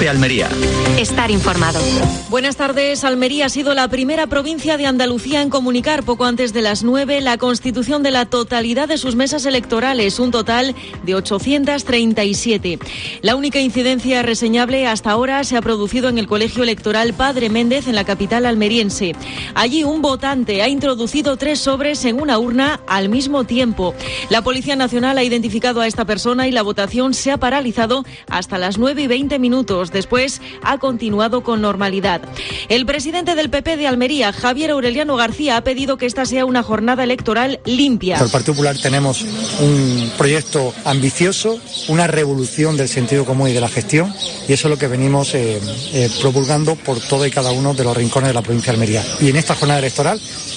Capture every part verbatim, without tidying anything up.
COPE Almería. Estar informado. Buenas tardes. Almería ha sido la primera provincia de Andalucía en comunicar poco antes de las nueve la constitución de la totalidad de sus mesas electorales, un total de ochocientas treinta y siete. La única incidencia reseñable hasta ahora se ha producido en el Colegio Electoral Padre Méndez, en la capital almeriense. Allí un votante ha introducido tres sobres en una urna al mismo tiempo. La Policía Nacional ha identificado a esta persona y la votación se ha paralizado hasta las nueve y veinte minutos. Después ha continuado con normalidad. El presidente del P P de Almería, Javier Aureliano García, ha pedido que esta sea una jornada electoral limpia. En el Partido Popular tenemos un proyecto ambicioso, una revolución del sentido común y de la gestión, y eso es lo que venimos eh, eh, promulgando por todo y cada uno de los rincones de la provincia de Almería. Y en esta jornada electoral,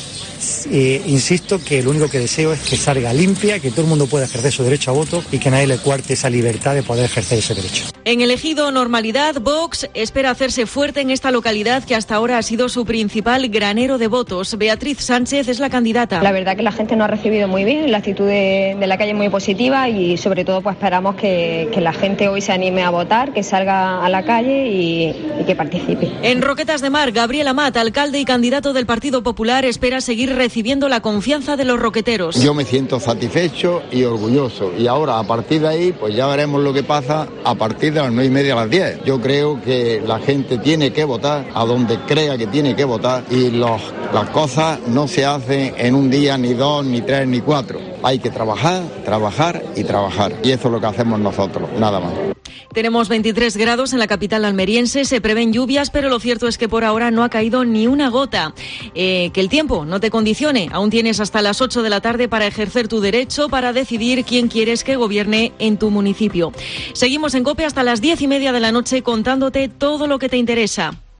Eh, insisto que lo único que deseo es que salga limpia, que todo el mundo pueda ejercer su derecho a voto y que nadie le cuarte esa libertad de poder ejercer ese derecho. En el ejido Normalidad, Vox espera hacerse fuerte en esta localidad que hasta ahora ha sido su principal granero de votos. Beatriz Sánchez es la candidata. La verdad que la gente nos ha recibido muy bien, la actitud de, de la calle es muy positiva y sobre todo pues esperamos que, que la gente hoy se anime a votar, que salga a la calle y, y que participe. En Roquetas de Mar, Gabriel Amat, alcalde y candidato del Partido Popular, espera seguir recibiendo la confianza de los roqueteros. Yo me siento satisfecho y orgulloso y ahora a partir de ahí pues ya veremos lo que pasa a partir de las nueve y media a las diez. Yo creo que la gente tiene que votar a donde crea que tiene que votar y los, las cosas no se hacen en un día, ni dos, ni tres, ni cuatro. Hay que trabajar, trabajar y trabajar y eso es lo que hacemos nosotros, nada más. Tenemos veintitrés grados en la capital almeriense, se prevén lluvias, pero lo cierto es que por ahora no ha caído ni una gota. Eh, que el tiempo no te condicione, aún tienes hasta las ocho de la tarde para ejercer tu derecho, para decidir quién quieres que gobierne en tu municipio. Seguimos en COPE hasta las diez y media de la noche contándote todo lo que te interesa.